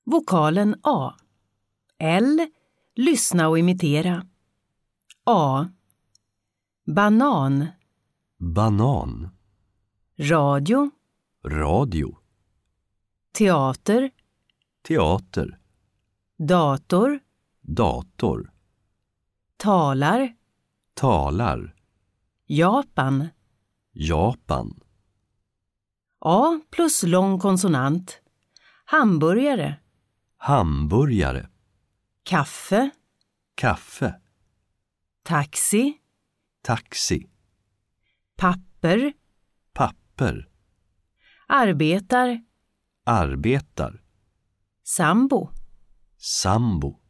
Vokalen A. L. Lyssna och imitera. A. Banan. Banan. Radio. Radio. Teater. Teater. Dator. Dator. Talar. Talar. Japan. Japan. A plus lång konsonant. Hamburgare. Hamburgare. Kaffe. Kaffe. Taxi. Taxi. Papper. Papper. Arbetar. Arbetar. Sambo. Sambo.